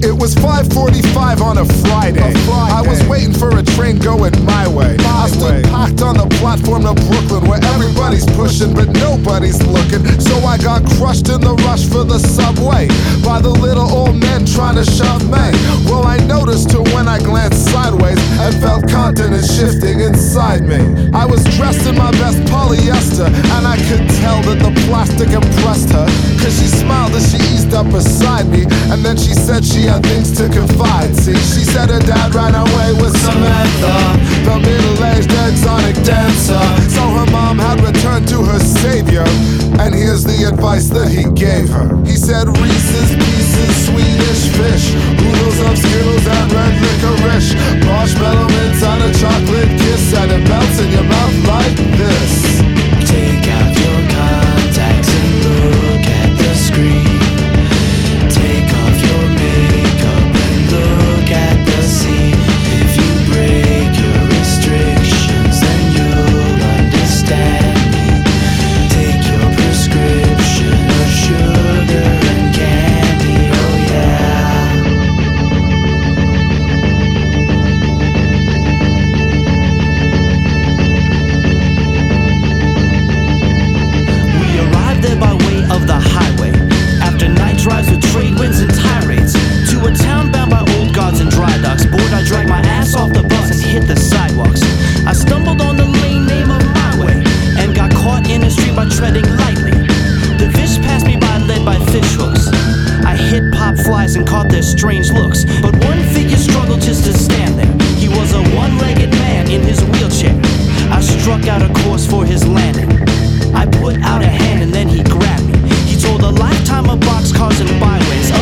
It was 5:45 on a Friday. I was waiting for a train going my way. I stood packed on the platform to Brooklyn, where everybody's pushing but nobody's looking. So I got crushed in the rush for the subway by the little old men trying to shove me. Well, I noticed too when I glanced sideways and felt continents shifting inside me. I was dressed in my best polyester, and I could tell that the plastic impressed her, cause she smiled as she eased up beside me, and then she said she had things to confide. See, she said her dad ran away with Samantha, the middle-aged exotic dancer. So her mom had returned to her savior, and here's the advice that he gave her. He said Reese's Pieces, Swedish fish, oodles of Skittles and red licorice, marshmallow mints and a chocolate kiss, and it melts in your mouth like this. Take out your contacts and look at the screen. Take off your makeup and look at the scene. If you break your restrictions, then you'll understand me. Take your prescription of sugar and candy, oh yeah. We arrived there by way of the highway, after night drives with trade winds and tirades, to a town bound by old guards and dry docks. Bored, I dragged my ass off the bus and hit the sidewalks. I stumbled on the lane name of my way, and got caught in the street by treading lightly. The fish passed me by, led by fish hooks. I hit pop flies and caught their strange looks, but one figure struggled just to stand there. He was a one-legged man in his wheelchair. I struck out a course for his landing. I put out a hand and then he grabbed me. He told a lifetime of boxcars and byways,